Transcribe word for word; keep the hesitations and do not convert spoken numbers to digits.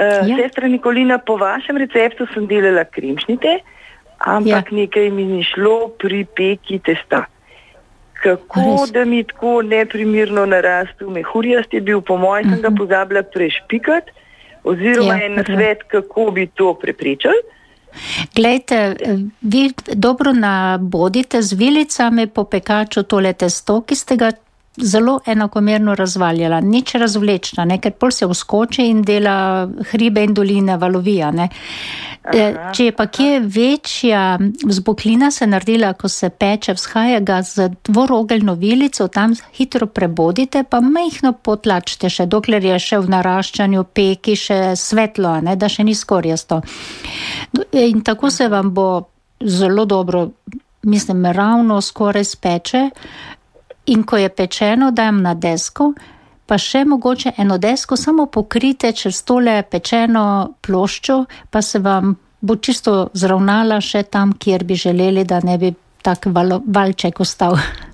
Uh, Ja. Sestra Nikolina, po vašem receptu sem delala kremšnite, ampak Ja. nekaj mi ni šlo pri peki testa. Kako Res? da mi tako neprimerno narastel mehurjast je bil, po mojem sem ga pozabila prešpikati, oziroma Ja, en prav. nasvet, kako bi to preprečili. Glejte, vi dobro nabodite z vilicami po pekaču tole testo, ki ste ga zelo enakomerno razvaljala, nič razvlečna, ne, ker pol se vskoči in dela hribe in doline valovija, ne. Aha, Če je pa kje večja vzboklina se naredila, ko se peče, vzhaja ga z dvorogeljno vilico, tam hitro prebodite, pa majhno potlačite še, dokler je še v naraščanju peki še svetlo, ne, da še ni skorjasto. In tako se vam bo zelo dobro, mislim, ravno skoraj speče. In ko je pečeno, dajem na desko, pa še mogoče eno desko samo pokrite čez tole pečeno ploščo, pa se vam bo čisto zravnala še tam, kjer bi želeli, da ne bi tak val, valček ostal.